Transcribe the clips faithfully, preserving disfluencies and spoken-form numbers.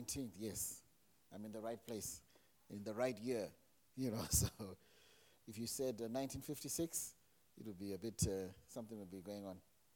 nineteenth, yes. I'm in the right place, in the right year, you know. So if you said uh, nineteen fifty-six, it would be a bit, uh, something would be going on.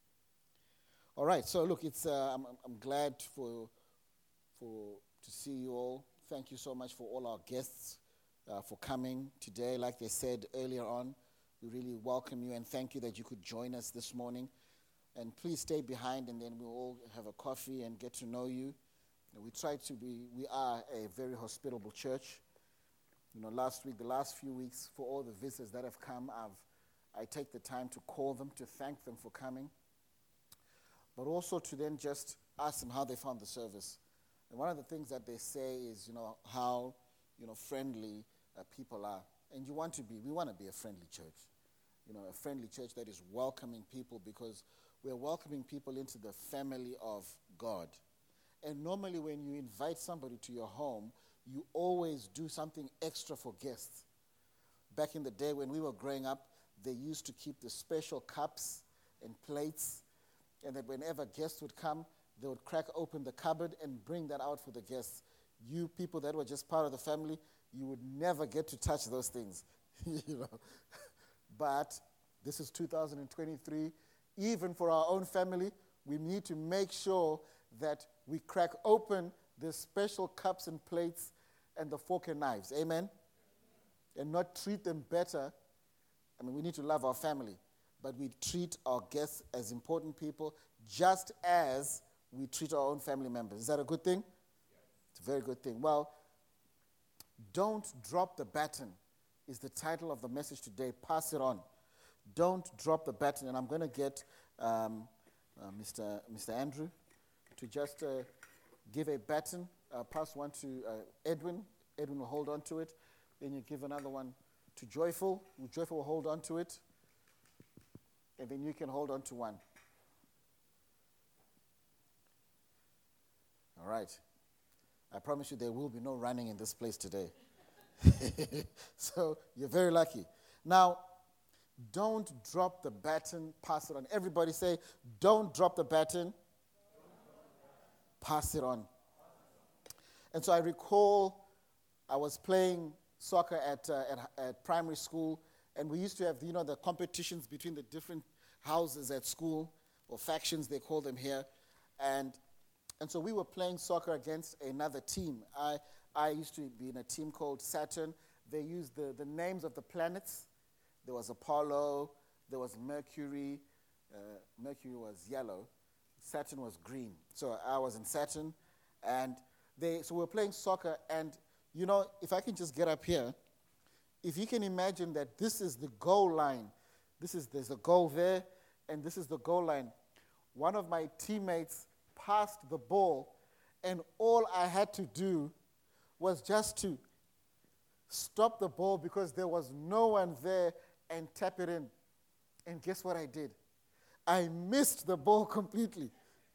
All right, so look, it's uh, I'm, I'm glad for for to see you all. Thank you so much for all our guests uh, for coming today. Like they said earlier on, we really welcome you and thank you that you could join us this morning. And please stay behind, and then we'll all have a coffee and get to know you. We try to be, we are a very hospitable church. You know, last week, the last few weeks, for all the visitors that have come, I've, I take the time to call them, to thank them for coming, but also to then just ask them how they found the service. And one of the things that they say is, you know, how, you know, friendly uh, people are. And you want to be, we want to be a friendly church. You know, a friendly church that is welcoming people, because we're welcoming people into the family of God. And normally when you invite somebody to your home, you always do something extra for guests. Back in the day when we were growing up, they used to keep the special cups and plates, and that whenever guests would come, they would crack open the cupboard and bring that out for the guests. You people that were just part of the family, you would never get to touch those things, you know. But this is two thousand twenty-three. Even for our own family, we need to make sure that we crack open the special cups and plates and the fork and knives. Amen? And not treat them better. I mean, we need to love our family, but we treat our guests as important people just as we treat our own family members. Is that a good thing? It's a very good thing. Well, don't drop the baton is the title of the message today. Pass it on. Don't drop the baton. And I'm going to get um, uh, Mister Mister Andrew to just uh, give a baton, uh, pass one to uh, Edwin. Edwin will hold on to it. Then you give another one to Joyful. Joyful will hold on to it. And then you can hold on to one. All right. I promise you there will be no running in this place today. So you're very lucky. Now, don't drop the baton, pass it on. Everybody say, don't drop the baton, pass it on. And so I recall I was playing soccer at, uh, at at primary school, and we used to have, you know, the competitions between the different houses at school, or factions they call them here, and and so we were playing soccer against another team. I I used to be in a team called Saturn. They used the, the names of the planets. There was Apollo, there was Mercury. Uh, Mercury was yellow, Saturn was green. So I was in Saturn, and they so we were playing soccer, and you know, if I can just get up here, if you can imagine that this is the goal line, this is there's a goal there, and this is the goal line. One of my teammates passed the ball, and all I had to do was just to stop the ball because there was no one there and tap it in. And guess what I did? I missed the ball completely.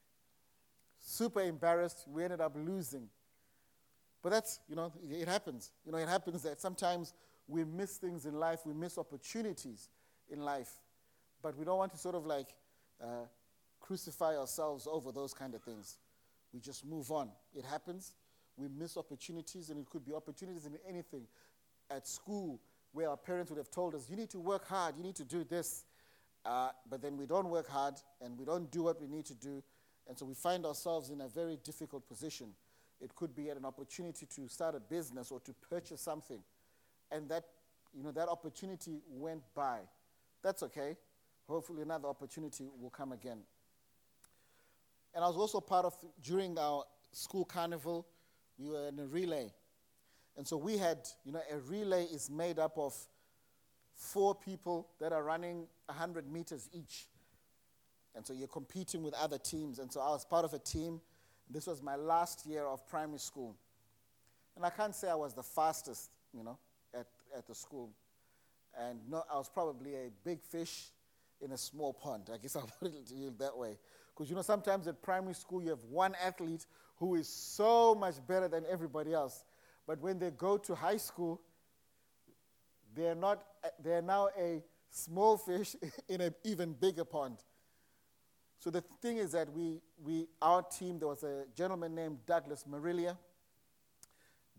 Super embarrassed. We ended up losing. But that's, you know, it happens. You know, it happens that sometimes we miss things in life. We miss opportunities in life. But we don't want to sort of like uh, crucify ourselves over those kind of things. We just move on. It happens. We miss opportunities, and it could be opportunities in anything. At school, where our parents would have told us, you need to work hard, you need to do this. Uh, but then we don't work hard, and we don't do what we need to do. And so we find ourselves in a very difficult position. It could be at an opportunity to start a business or to purchase something. And that, you know, that opportunity went by. That's okay. Hopefully another opportunity will come again. And I was also part of, during our school carnival, we were in a relay. And so we had, you know, a relay is made up of four people that are running one hundred meters each. And so you're competing with other teams. And so I was part of a team. This was my last year of primary school. And I can't say I was the fastest, you know, at, at the school. And no, I was probably a big fish in a small pond. I guess I'll put it to you that way. Because, you know, sometimes at primary school you have one athlete who is so much better than everybody else. But when they go to high school, they're not, they're now a small fish in an even bigger pond. So the thing is that we, we, our team, there was a gentleman named Douglas Marilia.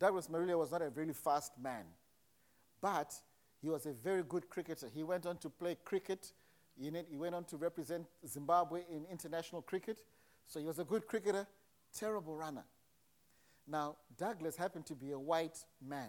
Douglas Marillier was not a really fast man, but he was a very good cricketer. He went on to play cricket. He went on to represent Zimbabwe in international cricket. So he was a good cricketer, terrible runner. Now, Douglas happened to be a white man.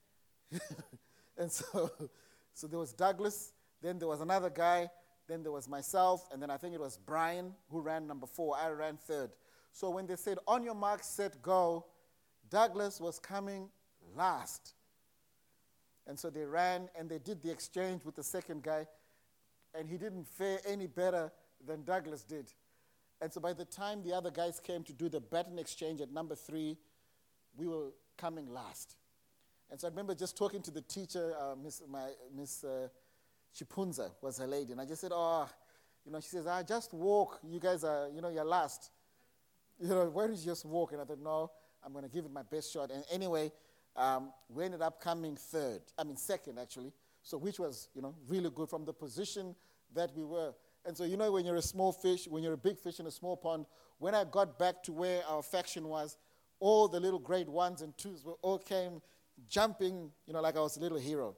And so, so there was Douglas, then there was another guy, then there was myself, and then I think it was Brian who ran number four. I ran third. So when they said, on your mark, set, go, Douglas was coming last. And so they ran, and they did the exchange with the second guy, and he didn't fare any better than Douglas did. And so by the time the other guys came to do the baton exchange at number three, we were coming last. And so I remember just talking to the teacher, uh, Miss my, Miss uh, Chipunza was her lady, and I just said, oh, you know, she says, ah, just walk. You guys are, you know, you're last. You know, why don't you just walk? And I thought, no, I'm going to give it my best shot. And anyway, um, we ended up coming third. I mean, second, actually. So which was, you know, really good from the position that we were. And so, you know, when you're a small fish, when you're a big fish in a small pond, when I got back to where our faction was, all the little grade ones and twos were all came jumping, you know, like I was a little hero.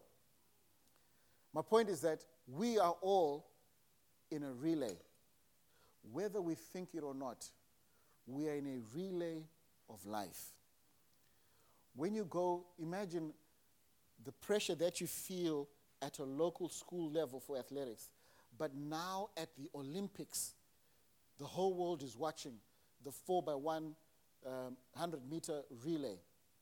My point is that we are all in a relay. Whether we think it or not, we are in a relay of life. When you go, imagine the pressure that you feel at a local school level for athletics, but now at the Olympics, the whole world is watching the four by one um, hundred meter relay.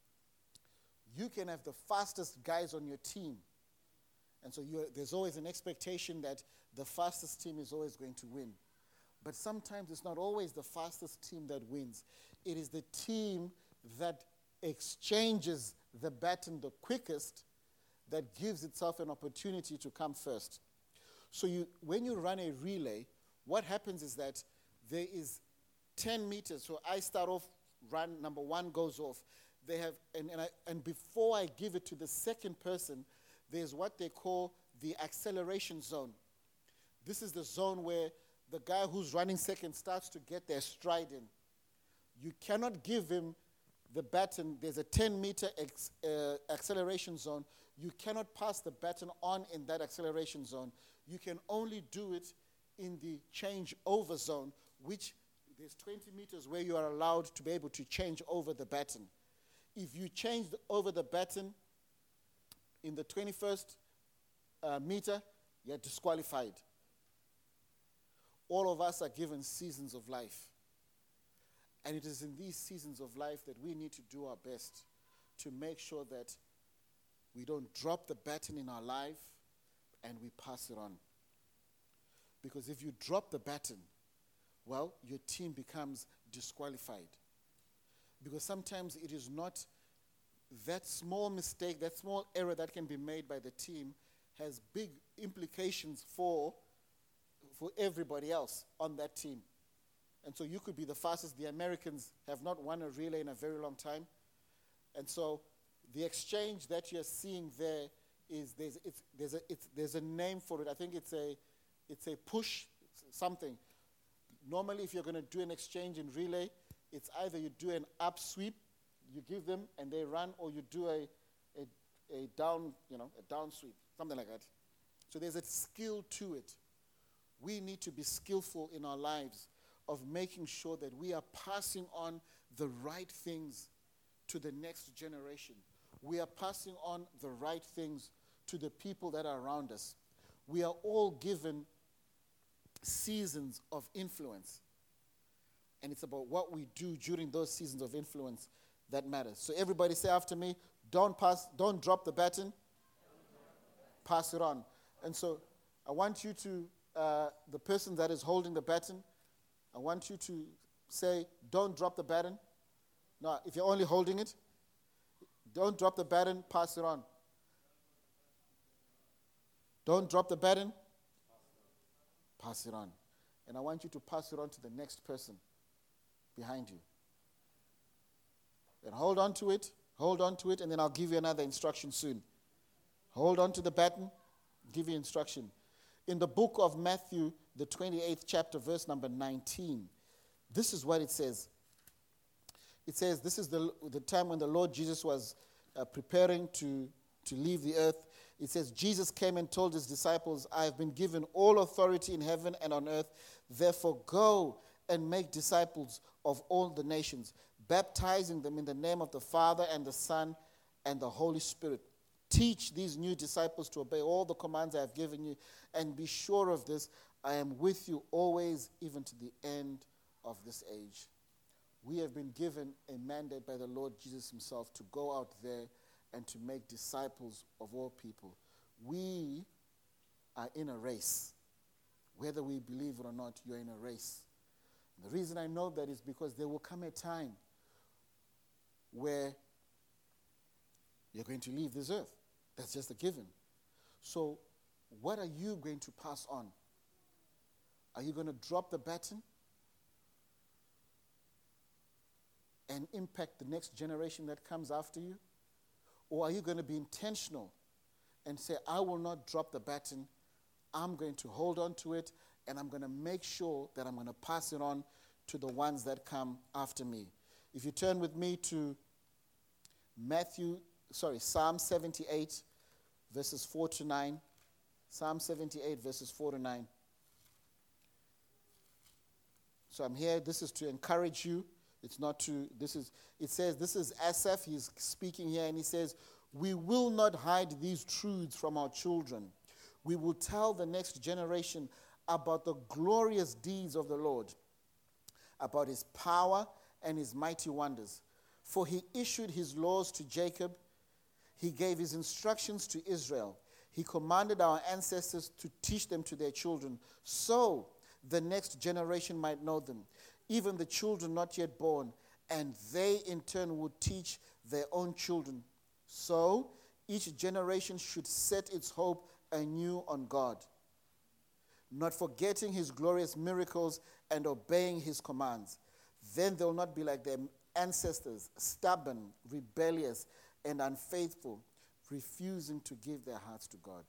You can have the fastest guys on your team, and so you're, there's always an expectation that the fastest team is always going to win. But sometimes it's not always the fastest team that wins. It is the team that exchanges the baton the quickest that gives itself an opportunity to come first. So you, when you run a relay, what happens is that there is ten meters. So I start off, run, number one goes off. They have, and, and, I, and before I give it to the second person, there's what they call the acceleration zone. This is the zone where the guy who's running second starts to get their stride in. You cannot give him the baton. There's a ten meter ex, uh, acceleration zone. You cannot pass the baton on in that acceleration zone. You can only do it in the change over zone, which there's twenty meters where you are allowed to be able to change over the baton. If you change over the baton in the twenty-first uh, meter, you're disqualified. All of us are given seasons of life. And it is in these seasons of life that we need to do our best to make sure that we don't drop the baton in our life and we pass it on. Because if you drop the baton, well, your team becomes disqualified. Because sometimes it is not that small mistake, that small error that can be made by the team has big implications for for everybody else on that team. And so you could be the fastest. The Americans have not won a relay in a very long time. And so the exchange that you're seeing there is, there's, it's, there's, a, it's, there's a name for it. I think it's a, it's a push something. Normally, if you're going to do an exchange in relay, it's either you do an up sweep, you give them and they run, or you do a, a, a down, you know, a down sweep, something like that. So there's a skill to it. We need to be skillful in our lives of making sure that we are passing on the right things to the next generation. We are passing on the right things to the people that are around us. We are all given seasons of influence. And it's about what we do during those seasons of influence that matters. So everybody say after me, don't pass, don't drop the baton, pass it on. And so I want you to, uh, the person that is holding the baton, I want you to say, don't drop the baton. No, if you're only holding it, don't drop the baton, pass it on. Don't drop the baton, pass it on. And I want you to pass it on to the next person behind you. Then hold on to it, hold on to it, and then I'll give you another instruction soon. Hold on to the baton, give you instruction. In the book of Matthew, the twenty-eighth chapter, verse number nineteen, this is what it says. it says this is the, the time when the Lord Jesus was uh, preparing to, to leave the earth. It says, Jesus came and told his disciples, I have been given all authority in heaven and on earth. Therefore, go and make disciples of all the nations, baptizing them in the name of the Father and the Son and the Holy Spirit. Teach these new disciples to obey all the commands I have given you, and be sure of this, I am with you always, even to the end of this age. We have been given a mandate by the Lord Jesus himself to go out there and to make disciples of all people. We are in a race. Whether we believe it or not, you're in a race. And the reason I know that is because there will come a time where you're going to leave this earth. That's just a given. So what are you going to pass on? Are you going to drop the baton and impact the next generation that comes after you? Or are you going to be intentional and say, I will not drop the baton, I'm going to hold on to it, and I'm going to make sure that I'm going to pass it on to the ones that come after me. If you turn with me to Matthew, sorry, Psalm seventy-eight, verses four to nine. Psalm seventy-eight, verses four to nine. So I'm here, this is to encourage you. It's not to, this is, it says, this is Asaph, he's speaking here, and he says, we will not hide these truths from our children. We will tell the next generation about the glorious deeds of the Lord, about his power and his mighty wonders. For he issued his laws to Jacob, he gave his instructions to Israel. He commanded our ancestors to teach them to their children, so the next generation might know them, even the children not yet born, and they in turn would teach their own children. So each generation should set its hope anew on God, not forgetting his glorious miracles and obeying his commands. Then they'll not be like their ancestors, stubborn, rebellious, and unfaithful, refusing to give their hearts to God.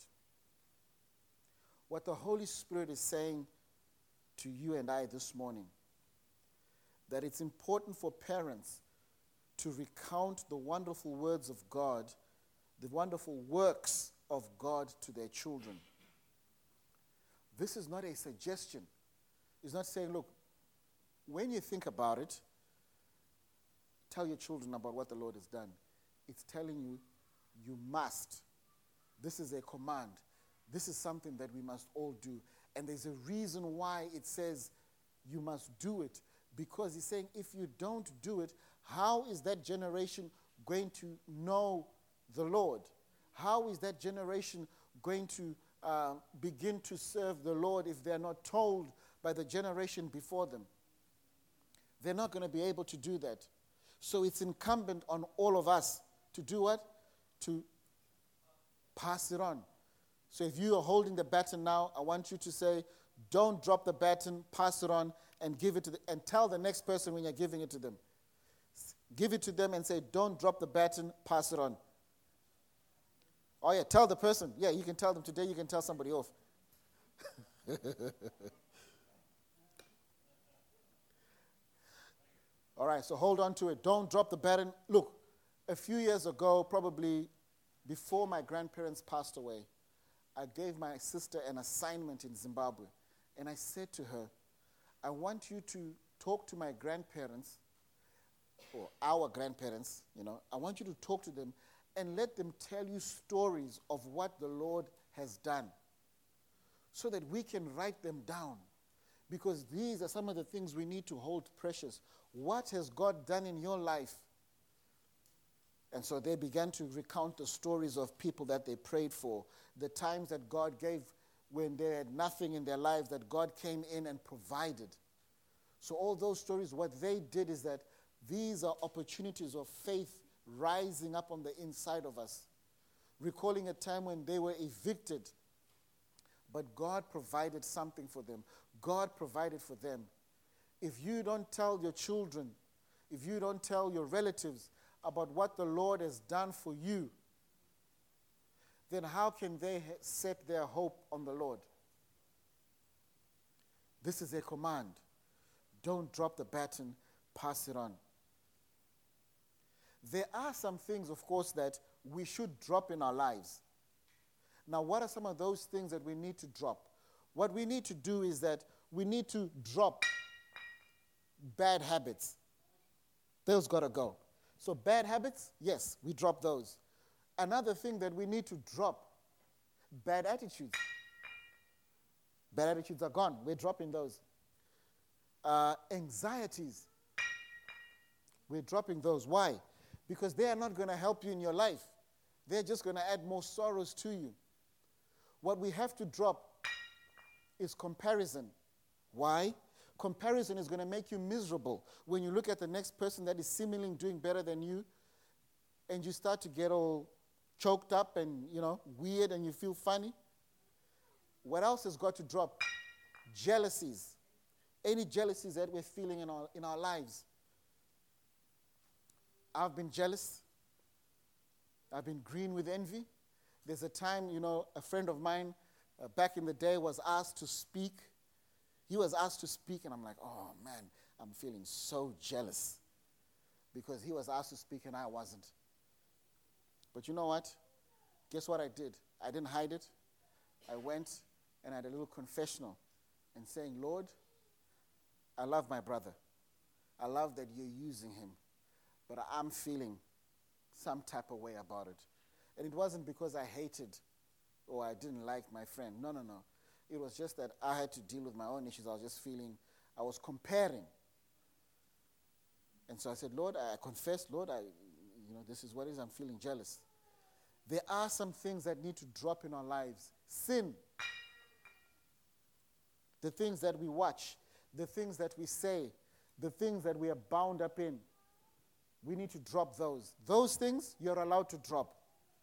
What the Holy Spirit is saying to you and I this morning, that it's important for parents to recount the wonderful words of God, the wonderful works of God to their children. This is not a suggestion. It's not saying, look, when you think about it, tell your children about what the Lord has done. It's telling you, you must. This is a command. This is something that we must all do. And there's a reason why it says you must do it. Because he's saying, if you don't do it, how is that generation going to know the Lord? How is that generation going to uh, begin to serve the Lord if they're not told by the generation before them? They're not going to be able to do that. So it's incumbent on all of us to do what? To pass it on. So if you are holding the baton now, I want you to say, don't drop the baton, pass it on, and give it to the, and tell the next person when you're giving it to them. Give it to them and say, don't drop the baton, pass it on. Oh yeah, tell the person. Yeah, you can tell them today, you can tell somebody off. All right, so hold on to it. Don't drop the baton. Look, a few years ago, probably before my grandparents passed away, I gave my sister an assignment in Zimbabwe. And I said to her, I want you to talk to my grandparents, or our grandparents, you know. I want you to talk to them and let them tell you stories of what the Lord has done so that we can write them down. Because these are some of the things we need to hold precious. What has God done in your life? And so they began to recount the stories of people that they prayed for, the times that God gave when they had nothing in their lives, that God came in and provided. So all those stories, what they did is that these are opportunities of faith rising up on the inside of us, recalling a time when they were evicted, but God provided something for them. God provided for them. If you don't tell your children, if you don't tell your relatives about what the Lord has done for you, then how can they set their hope on the Lord? This is a command. Don't drop the baton, pass it on. There are some things, of course, that we should drop in our lives. Now, what are some of those things that we need to drop? What we need to do is that we need to drop bad habits. Those got to go. So bad habits, yes, we drop those. Another thing that we need to drop, bad attitudes. Bad attitudes are gone. We're dropping those. Uh, anxieties. We're dropping those. Why? Because they are not going to help you in your life. They're just going to add more sorrows to you. What we have to drop is comparison. Why? Comparison is going to make you miserable. When you look at the next person that is seemingly doing better than you, and you start to get all choked up and, you know, weird, and you feel funny. What else has got to drop? Jealousies. Any jealousies that we're feeling in our, in our lives. I've been jealous. I've been green with envy. There's a time, you know, a friend of mine uh, back in the day was asked to speak. He was asked to speak, and I'm like, oh, man, I'm feeling so jealous because he was asked to speak and I wasn't. But you know what? Guess what I did? I didn't hide it. I went and had a little confessional and saying, Lord, I love my brother. I love that you're using him, but I'm feeling some type of way about it. And it wasn't because I hated or I didn't like my friend. No, no, no. It was just that I had to deal with my own issues. I was just feeling, I was comparing. And so I said, Lord, I confess, Lord, I, you know, this is what it is. I'm feeling jealous. There are some things that need to drop in our lives. Sin. The things that we watch, the things that we say, the things that we are bound up in. We need to drop those. Those things you're allowed to drop.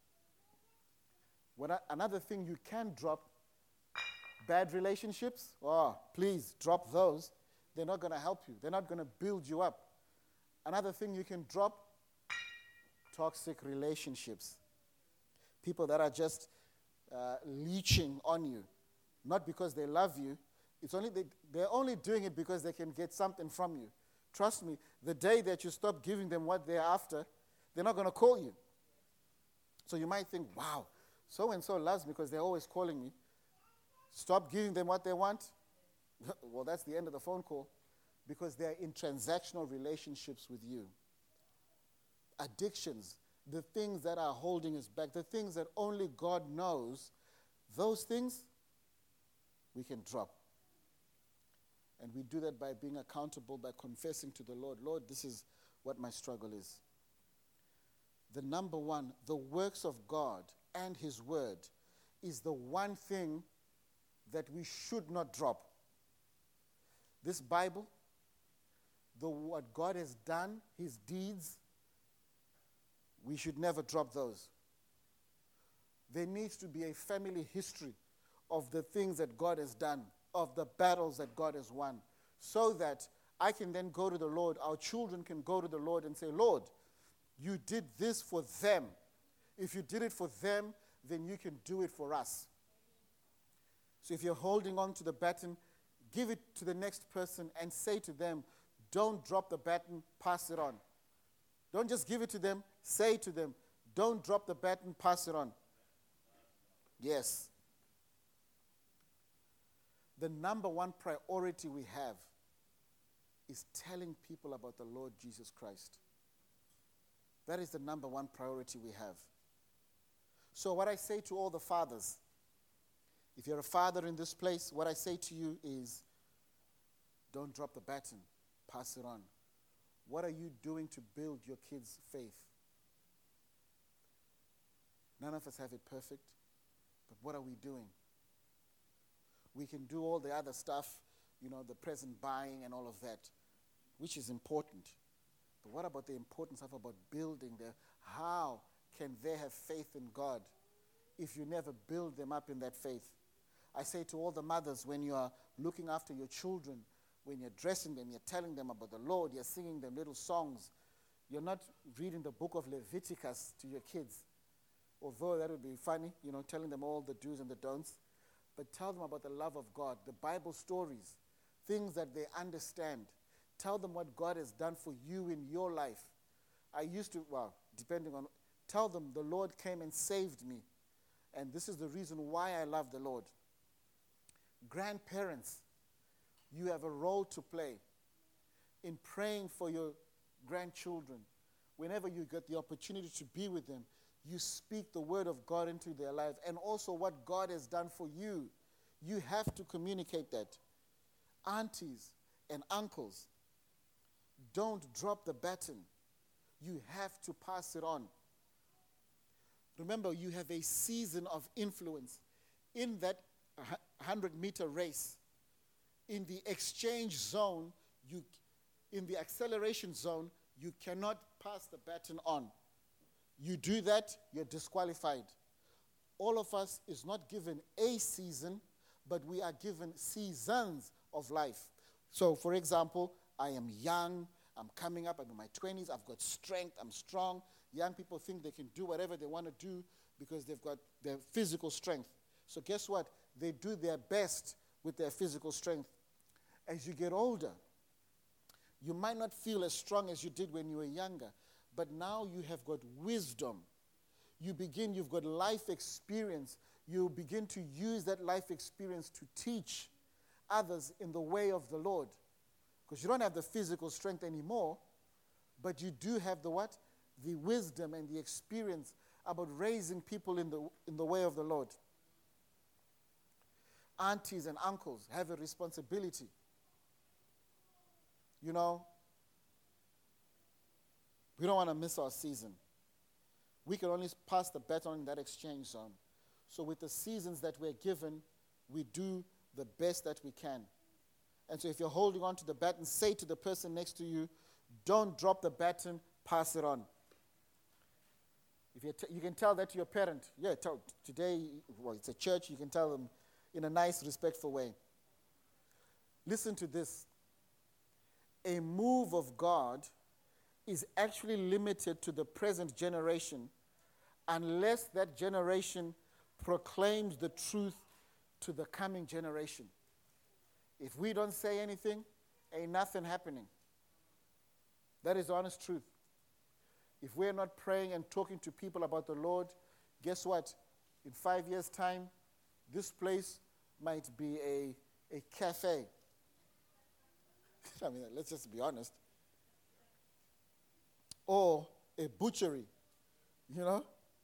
What I, another thing you can drop, bad relationships. Oh, please drop those. They're not going to help you. They're not going to build you up. Another thing you can drop, toxic relationships. People that are just uh, leeching on you, not because they love you. It's only they, they're only doing it because they can get something from you. Trust me, the day that you stop giving them what they're after, they're not going to call you. So you might think, wow, so-and-so loves me because they're always calling me. Stop giving them what they want. Well, that's the end of the phone call because they're in transactional relationships with you. Addictions, the things that are holding us back, the things that only God knows, those things we can drop. And we do that by being accountable, by confessing to the Lord, Lord, this is what my struggle is. The number one, the works of God and his word is the one thing that we should not drop. This Bible, the what God has done, his deeds, we should never drop those. There needs to be a family history of the things that God has done, of the battles that God has won, so that I can then go to the Lord, our children can go to the Lord and say, Lord, you did this for them. If you did it for them, then you can do it for us. So if you're holding on to the baton, give it to the next person and say to them, don't drop the baton, pass it on. Don't just give it to them, say to them, don't drop the baton, pass it on. Yes. The number one priority we have is telling people about the Lord Jesus Christ. That is the number one priority we have. So what I say to all the fathers, if you're a father in this place, what I say to you is, don't drop the baton, pass it on. What are you doing to build your kids' faith? None of us have it perfect, but what are we doing? We can do all the other stuff, you know, the present buying and all of that, which is important. But what about the important stuff about building the, how can they have faith in God if you never build them up in that faith? I say to all the mothers, when you are looking after your children, when you're dressing them, you're telling them about the Lord, you're singing them little songs, you're not reading the book of Leviticus to your kids, although that would be funny, you know, telling them all the do's and the don'ts. But tell them about the love of God, the Bible stories, things that they understand. Tell them what God has done for you in your life. I used to, well, depending on, tell them the Lord came and saved me. And this is the reason why I love the Lord. Grandparents, you have a role to play in praying for your grandchildren. Whenever you get the opportunity to be with them, you speak the word of God into their lives and also what God has done for you. You have to communicate that. Aunties and uncles, don't drop the baton. You have to pass it on. Remember, you have a season of influence in that hundred-meter race. In the exchange zone, you, in the acceleration zone, you cannot pass the baton on. You do that, you're disqualified. All of us is not given a season, but we are given seasons of life. So, for example, I am young, I'm coming up, I'm in my twenties, I've got strength, I'm strong. Young people think they can do whatever they want to do because they've got their physical strength. So guess what? They do their best with their physical strength. As you get older, you might not feel as strong as you did when you were younger, but now you have got wisdom. You begin, you've got life experience. You begin to use that life experience to teach others in the way of the Lord. Because you don't have the physical strength anymore, but you do have the what? The wisdom and the experience about raising people in the, in the way of the Lord. Aunties and uncles have a responsibility. You know, we don't want to miss our season. We can only pass the baton in that exchange zone. So with the seasons that we're given, we do the best that we can. And so if you're holding on to the baton, say to the person next to you, don't drop the baton, pass it on. If you t- you can tell that to your parent. Yeah, tell, today, well, it's a church, you can tell them in a nice, respectful way. Listen to this. A move of God is actually limited to the present generation unless that generation proclaims the truth to the coming generation. If we don't say anything, ain't nothing happening. That is the honest truth. If we're not praying and talking to people about the Lord, guess what? In five years' time, this place might be a, a cafe. I mean, let's just be honest. Or a butchery, you know?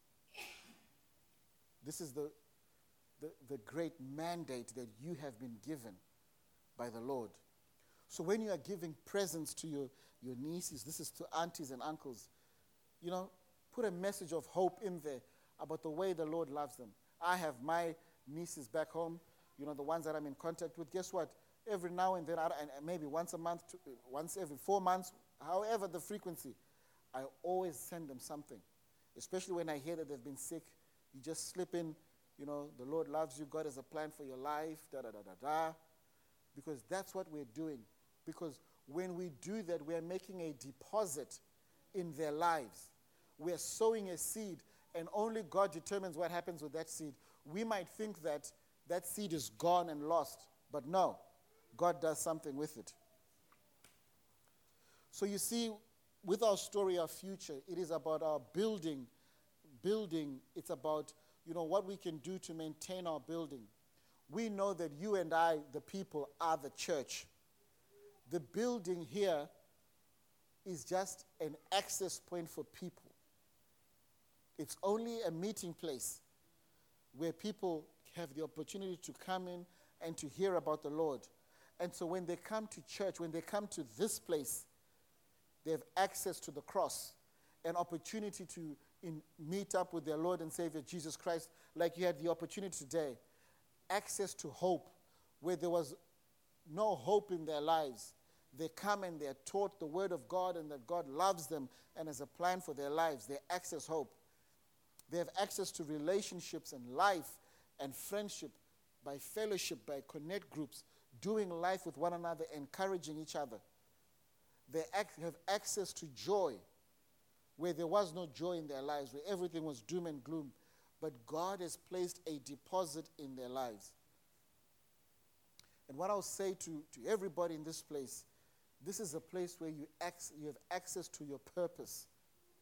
This is the, the, the great mandate that you have been given by the Lord. So when you are giving presents to your, your nieces, this is to aunties and uncles, you know, put a message of hope in there about the way the Lord loves them. I have my nieces back home, you know, the ones that I'm in contact with. Guess what? Every now and then, and maybe once a month, once every four months, however the frequency, I always send them something. Especially when I hear that they've been sick, you just slip in, you know, the Lord loves you, God has a plan for your life, da da da da da. Because that's what we're doing. Because when we do that, we are making a deposit in their lives. We are sowing a seed, and only God determines what happens with that seed. We might think that that seed is gone and lost, but no, God does something with it. So you see, with our story, our future, it is about our building. Building, it's about, you know, what we can do to maintain our building. We know that you and I, the people, are the church. The building here is just an access point for people. It's only a meeting place where people have the opportunity to come in and to hear about the Lord. And so when they come to church, when they come to this place, they have access to the cross, an opportunity to in, meet up with their Lord and Savior Jesus Christ, like you had the opportunity today. Access to hope, where there was no hope in their lives. They come and they are taught the word of God and that God loves them and has a plan for their lives. They access hope. They have access to relationships and life and friendship by fellowship, by connect groups, doing life with one another, encouraging each other. They ac- have access to joy, where there was no joy in their lives, where everything was doom and gloom. But God has placed a deposit in their lives. And what I'll say to, to everybody in this place, this is a place where you, ac- you have access to your purpose.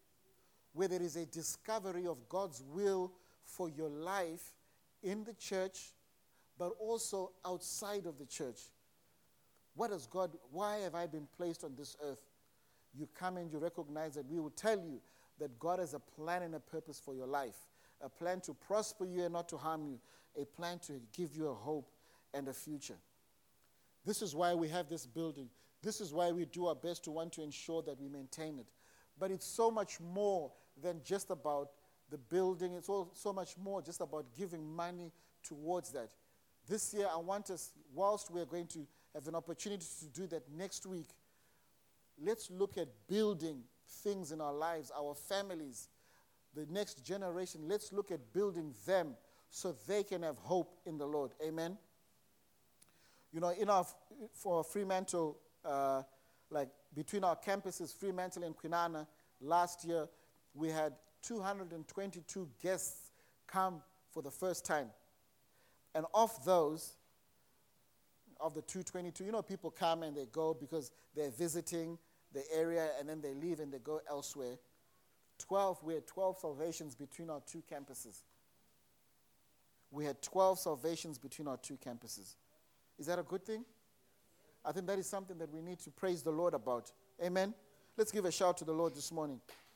where there is a discovery of God's will for your life in the church, but also outside of the church. What does God, why have I been placed on this earth? You come and you recognize that we will tell you that God has a plan and a purpose for your life, a plan to prosper you and not to harm you, a plan to give you a hope and a future. This is why we have this building. This is why we do our best to want to ensure that we maintain it. But it's so much more than just about the building. It's all so much more just about giving money towards that. This year, I want us, whilst we're going to have an opportunity to do that next week, let's look at building things in our lives, our families, the next generation. Let's look at building them so they can have hope in the Lord. Amen? You know, in our, for Fremantle, uh, like between our campuses, Fremantle and Kwinana, last year we had two hundred twenty-two guests come for the first time. And of those, of the two hundred twenty-two, you know, people come and they go because they're visiting the area and then they leave and they go elsewhere. twelve, we had twelve salvations between our two campuses. We had twelve salvations between our two campuses. Is that a good thing? I think that is something that we need to praise the Lord about. Amen? Let's give a shout to the Lord this morning.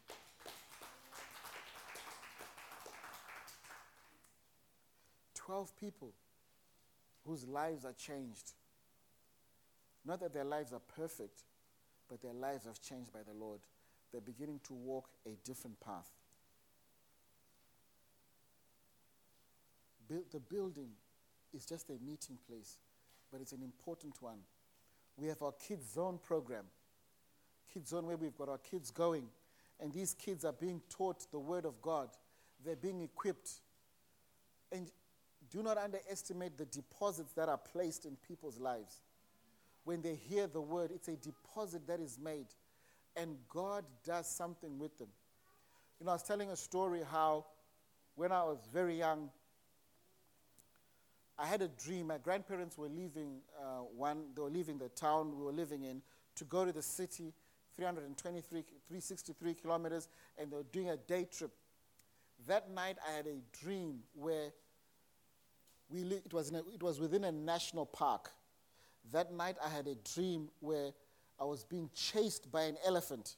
twelve people whose lives are changed. Not that their lives are perfect, but their lives have changed by the Lord. They're beginning to walk a different path. Bu- the building is just a meeting place, but it's an important one. We have our Kids Zone program. Kids Zone, where we've got our kids going, and these kids are being taught the Word of God. They're being equipped. And do not underestimate the deposits that are placed in people's lives. When they hear the word, it's a deposit that is made, and God does something with them. You know, I was telling a story how when I was very young, I had a dream. My grandparents were leaving uh, one, they were leaving the town we were living in to go to the city, three hundred twenty-three, three hundred sixty-three kilometers, and they were doing a day trip. That night I had a dream where we li- it was in a, it was within a national park. That night I had a dream where I was being chased by an elephant.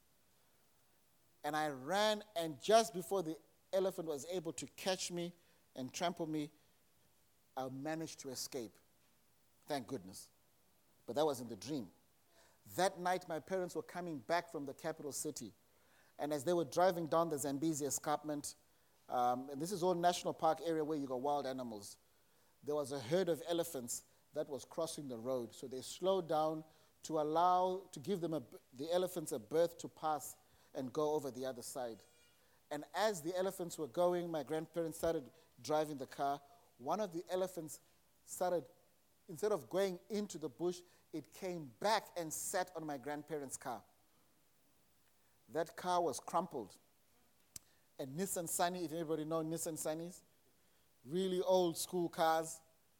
And I ran, and just before the elephant was able to catch me and trample me, I managed to escape. Thank goodness. But that wasn't the dream. That night my parents were coming back from the capital city. And as they were driving down the Zambezi escarpment, um, and this is all national park area where you got wild animals, there was a herd of elephants that was crossing the road. So they slowed down to allow, to give them a, the elephants a berth to pass and go over the other side. And as the elephants were going, my grandparents started driving the car. One of the elephants started, instead of going into the bush, it came back and sat on my grandparents' car. That car was crumpled. And Nissan Sunny, if anybody know Nissan Sunnies, really old school cars.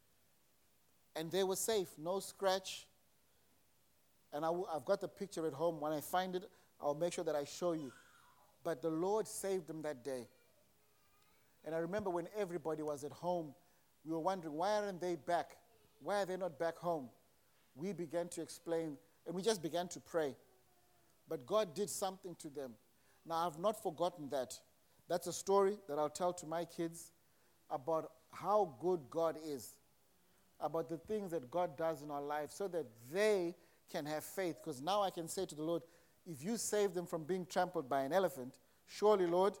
And they were safe, no scratch. And I w- I've got the picture at home. When I find it, I'll make sure that I show you. But the Lord saved them that day. And I remember when everybody was at home, we were wondering, why aren't they back? Why are they not back home? We began to explain, and we just began to pray. But God did something to them. Now, I've not forgotten that. That's a story that I'll tell to my kids about how good God is, about the things that God does in our lives so that they can have faith. Because now I can say to the Lord, if you save them from being trampled by an elephant, surely, Lord,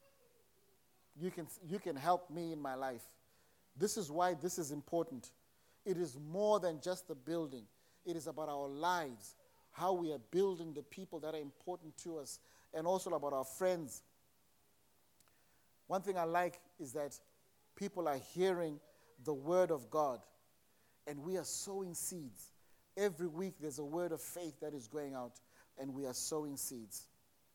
you can, you can help me in my life. This is why this is important. It is more than just the building. It is about our lives, how we are building the people that are important to us, and also about our friends. One thing I like is that people are hearing the word of God, and we are sowing seeds. Every week there's a word of faith that is going out, and we are sowing seeds.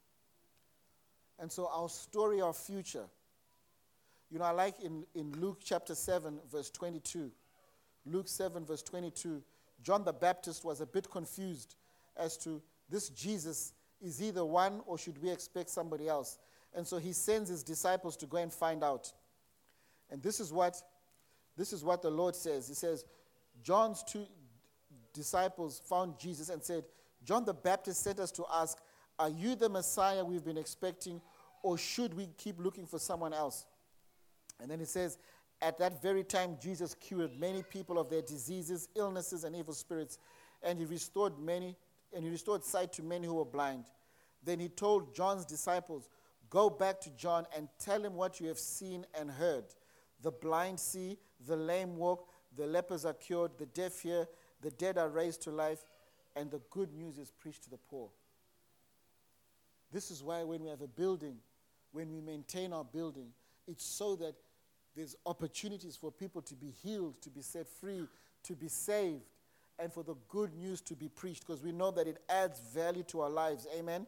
And so our story, our future, you know, I like in, in Luke chapter seven, verse twenty-two. Luke seven, verse twenty-two, John the Baptist was a bit confused as to this Jesus, is he the one or should we expect somebody else? And so he sends his disciples to go and find out. And this is what, this is what the Lord says. He says, John's two disciples found Jesus and said, John the Baptist sent us to ask, are you the Messiah we've been expecting, or should we keep looking for someone else? And then it says, at that very time, Jesus cured many people of their diseases, illnesses, and evil spirits, and he restored many, and he restored sight to many who were blind. Then he told John's disciples, go back to John and tell him what you have seen and heard. The blind see, the lame walk, the lepers are cured, the deaf hear, the dead are raised to life, and the good news is preached to the poor. This is why when we have a building, when we maintain our building, it's so that there's opportunities for people to be healed, to be set free, to be saved, and for the good news to be preached, because we know that it adds value to our lives. Amen?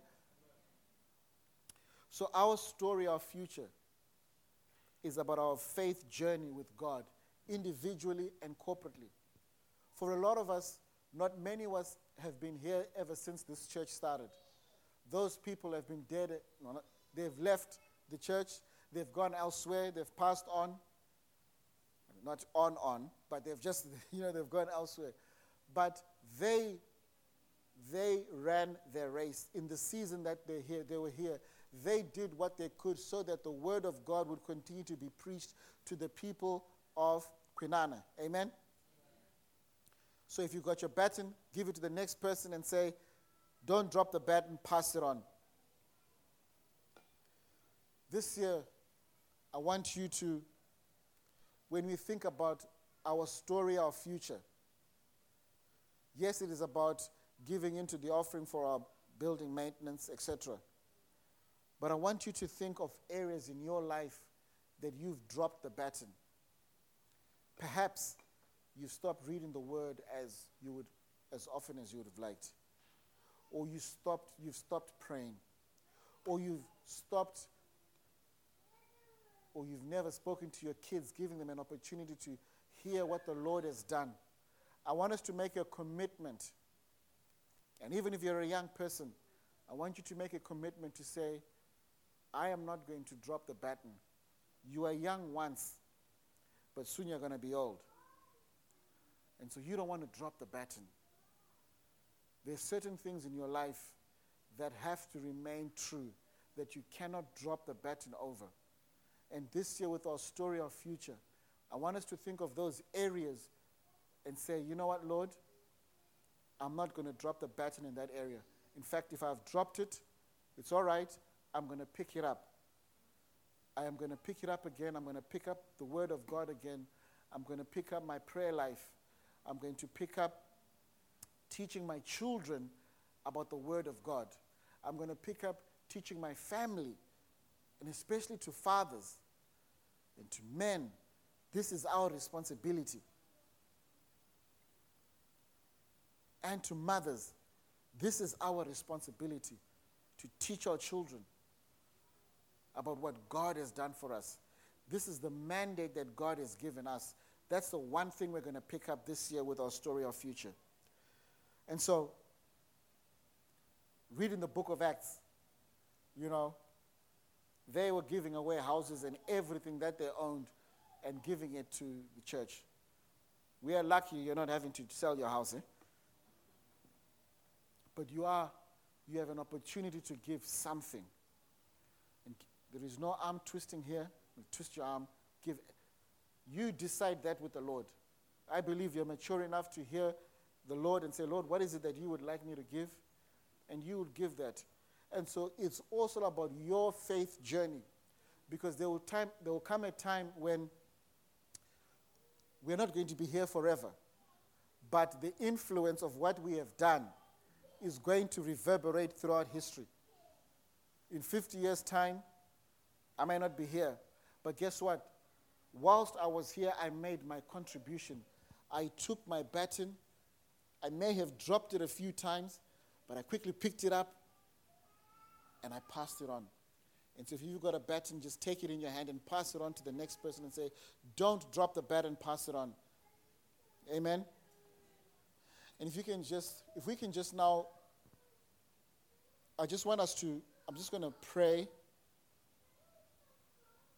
So our story, our future, is about our faith journey with God, individually and corporately. For a lot of us, not many of us have been here ever since this church started. Those people have been dead. No, not, they've left the church. They've gone elsewhere. They've passed on. Not on, on, but they've just, you know, they've gone elsewhere. But they, they ran their race. In the season that they here, they were here, they did what they could so that the word of God would continue to be preached to the people of Kwinana. Amen? So if you got your baton, give it to the next person and say, don't drop the baton, pass it on. This year, I want you to, when we think about our story, our future, yes, it is about giving into the offering for our building maintenance, et cetera. But I want you to think of areas in your life that you've dropped the baton. Perhaps you've stopped reading the word as you would, as often as you would have liked. Or you stopped, you've stopped praying. Or you've stopped, or you've never spoken to your kids, giving them an opportunity to hear what the Lord has done. I want us to make a commitment. And even if you're a young person, I want you to make a commitment to say, I am not going to drop the baton. You are young once, but soon you're going to be old. And so you don't want to drop the baton. There's certain things in your life that have to remain true, that you cannot drop the baton over. And this year with our story of future, I want us to think of those areas and say, you know what, Lord? I'm not going to drop the baton in that area. In fact, if I've dropped it, it's all right. I'm going to pick it up. I am going to pick it up again. I'm going to pick up the word of God again. I'm going to pick up my prayer life. I'm going to pick up teaching my children about the word of God. I'm going to pick up teaching my family, and especially to fathers and to men. This is our responsibility. And to mothers, this is our responsibility to teach our children about what God has done for us. This is the mandate that God has given us. That's the one thing we're going to pick up this year with our story of future. And so, reading the book of Acts, you know, they were giving away houses and everything that they owned and giving it to the church. We are lucky you're not having to sell your house, eh? But you are, you have an opportunity to give something. And there is no arm twisting here. You twist your arm, give. You decide that with the Lord. I believe you're mature enough to hear the Lord and say, Lord, what is it that you would like me to give? And you would give that. And so it's also about your faith journey, because there will time there will come a time when we're not going to be here forever, but the influence of what we have done is going to reverberate throughout history. In fifty years' time, I may not be here, but guess what? Whilst I was here, I made my contribution. I took my baton. I may have dropped it a few times, but I quickly picked it up and I passed it on. And so if you've got a baton, just take it in your hand and pass it on to the next person and say, don't drop the baton, pass it on. Amen? And if you can just, if we can just now, I just want us to, I'm just going to pray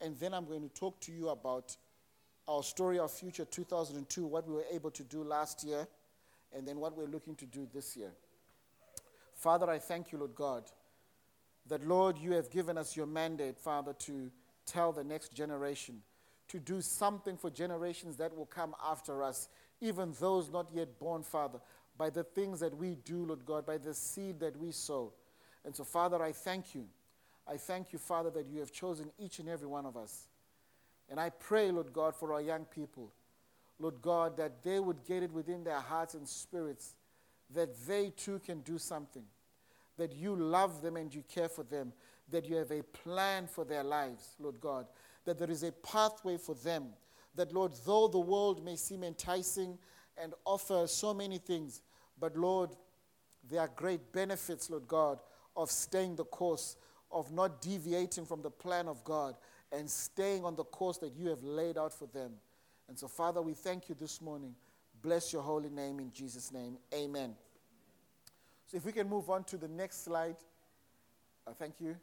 and then I'm going to talk to you about our Story of Future two thousand two, what we were able to do last year, and then what we're looking to do this year. Father, I thank you, Lord God, that, Lord, you have given us your mandate, Father, to tell the next generation, to do something for generations that will come after us, even those not yet born, Father, by the things that we do, Lord God, by the seed that we sow. And so, Father, I thank you. I thank you, Father, that you have chosen each and every one of us. And I pray, Lord God, for our young people, Lord God, that they would get it within their hearts and spirits that they too can do something, that you love them and you care for them, that you have a plan for their lives, Lord God, that there is a pathway for them, that, Lord, though the world may seem enticing and offer so many things, but, Lord, there are great benefits, Lord God, of staying the course, of not deviating from the plan of God and staying on the course that you have laid out for them. And so, Father, we thank you this morning. Bless your holy name in Jesus' name. Amen. So if we can move on to the next slide. Uh, thank you.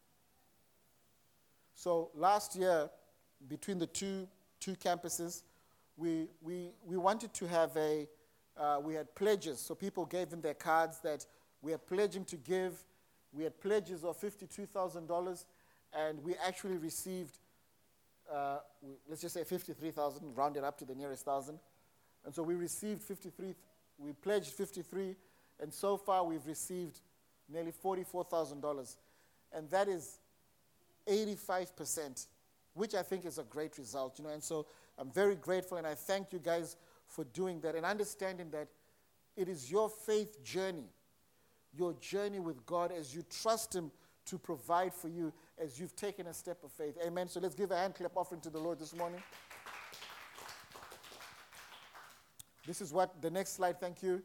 So last year, between the two two campuses, we we we wanted to have a, uh, we had pledges. So people gave them their cards that we are pledging to give. We had pledges of fifty-two thousand dollars, and we actually received, uh, we, let's just say fifty-three thousand, rounded up to the nearest thousand. And so we received fifty-three, we pledged fifty-three, and so far we've received nearly forty-four thousand dollars. And that is eighty-five percent, which I think is a great result, you know. And so I'm very grateful, and I thank you guys for doing that and understanding that it is your faith journey, your journey with God as you trust him to provide for you as you've taken a step of faith. Amen. So let's give a hand clap offering to the Lord this morning. This is what, the next slide, thank you.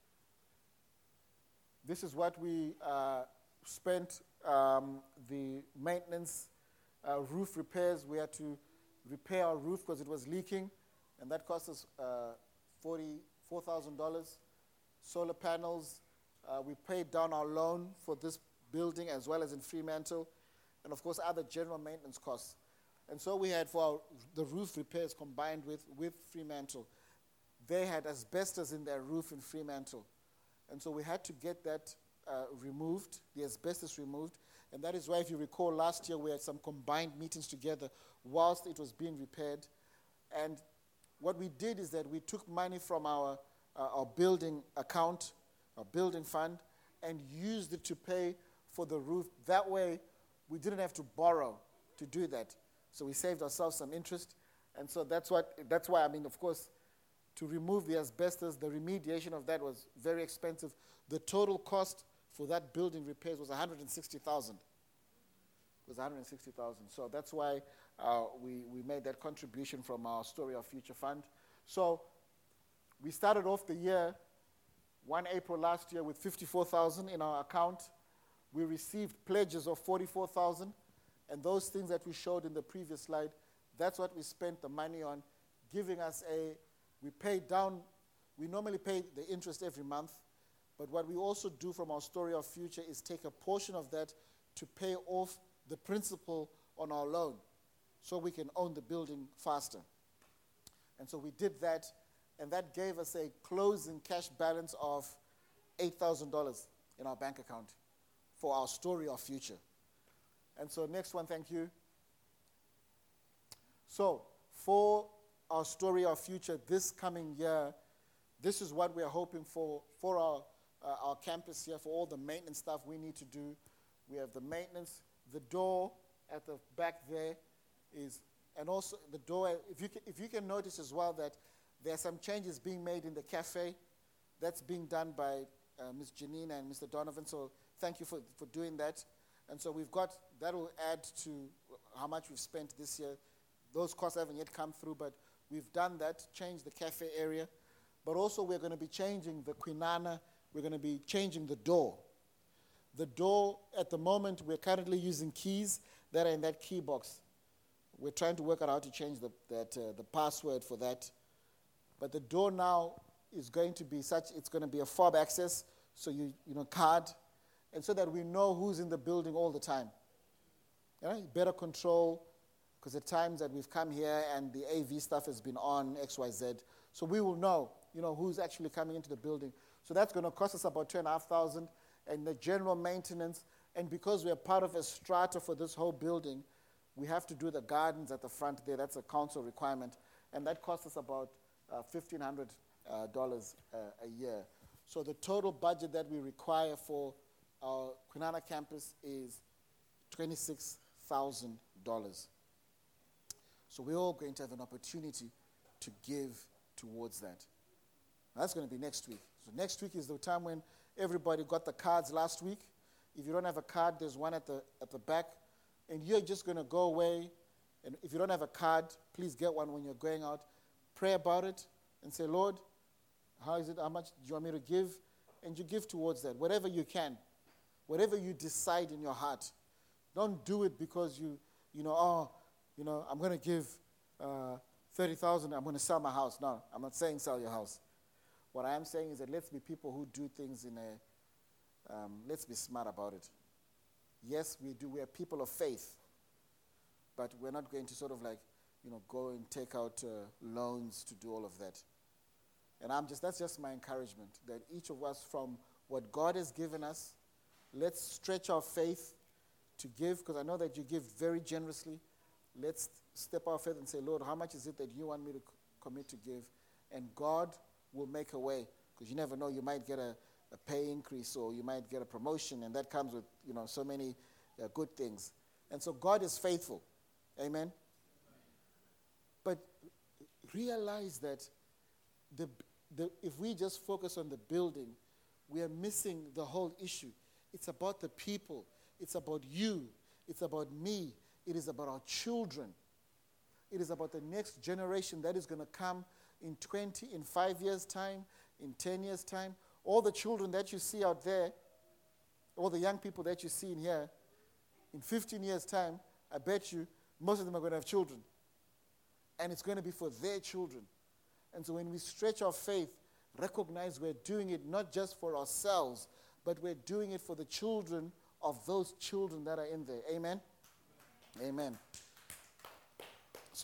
This is what we uh, spent, um, the maintenance, uh, roof repairs. We had to repair our roof because it was leaking, and that cost us uh, forty-four thousand dollars. Solar panels, uh, we paid down our loan for this building as well as in Fremantle, and of course other general maintenance costs. And so we had for our, the roof repairs combined with, with Fremantle. They had asbestos in their roof in Fremantle. And so we had to get that uh, removed, the asbestos removed. And that is why, if you recall, last year we had some combined meetings together whilst it was being repaired. And what we did is that we took money from our, uh, our building account, our building fund, and used it to pay for the roof. That way, we didn't have to borrow to do that. So we saved ourselves some interest. And so that's what, that's why, I mean, of course, to remove the asbestos, the remediation of that was very expensive. The total cost for that building repairs was one hundred sixty thousand dollars. It was one hundred sixty thousand dollars. So that's why uh, we, we made that contribution from our Story of Future Fund. So we started off the year, the first of April last year, with fifty-four thousand dollars in our account. We received pledges of forty-four thousand dollars, and those things that we showed in the previous slide, that's what we spent the money on, giving us a, we paid down, we normally pay the interest every month, but what we also do from our Story of Future is take a portion of that to pay off the principal on our loan so we can own the building faster. And so we did that, and that gave us a closing cash balance of eight thousand dollars in our bank account for our Story of Future. And so next one, thank you. So for our Story of Future this coming year, this is what we are hoping for for our, uh, our campus here, for all the maintenance stuff we need to do. We have the maintenance, the door at the back there is, and also the door, if you can, if you can notice as well that there are some changes being made in the cafe. That's being done by uh, Miz Janina and Mister Donovan, so thank you for, for doing that. And so we've got, that will add to how much we've spent this year. Those costs haven't yet come through, but we've done that, changed the cafe area. But also we're going to be changing the Kwinana, we're going to be changing the door. The door, at the moment, we're currently using keys that are in that key box. We're trying to work out how to change the, that, uh, the password for that. But the door now is going to be such, it's going to be a fob access, so you, you know, card, and so that we know who's in the building all the time. Yeah? Better control, because at times that we've come here and the A V stuff has been on, X Y Z. So we will know, you know, who's actually coming into the building. So that's going to cost us about two and a half thousand, and the general maintenance. And because we're part of a strata for this whole building, we have to do the gardens at the front there. That's a council requirement, and that costs us about uh, fifteen hundred dollars uh, uh, a year. So the total budget that we require for our Kwinana campus is twenty-six thousand dollars. So we're all going to have an opportunity to give towards that. That's going to be next week. So next week is the time when everybody got the cards last week. If you don't have a card, there's one at the at the back. And you're just going to go away. And if you don't have a card, please get one when you're going out. Pray about it and say, Lord, how is it? How much do you want me to give? And you give towards that, whatever you can. Whatever you decide in your heart. Don't do it because you, you know, oh, you know, I'm going to give uh, thirty thousand dollars. I'm going to sell my house. No, I'm not saying sell your house. What I am saying is that let's be people who do things in a, um, let's be smart about it. Yes, we do. We are people of faith. But we're not going to sort of like, you know, go and take out uh, loans to do all of that. And I'm just, that's just my encouragement, that each of us from what God has given us, let's stretch our faith to give, because I know that you give very generously. Let's step our faith and say, Lord, how much is it that you want me to c- commit to give? And God will make a way, because you never know, you might get a, a pay increase or you might get a promotion, and that comes with, you know, so many uh, good things. And so God is faithful. Amen? But realize that the, the, if we just focus on the building, we are missing the whole issue. It's about the people. It's about you. It's about me. It is about our children. It is about the next generation that is going to come in twenty, in five years' time, in ten years' time. All the children that you see out there, all the young people that you see in here, in fifteen years' time, I bet you most of them are going to have children. And it's going to be for their children. And so when we stretch our faith, recognize we're doing it not just for ourselves, but we're doing it for the children of those children that are in there. Amen? Amen.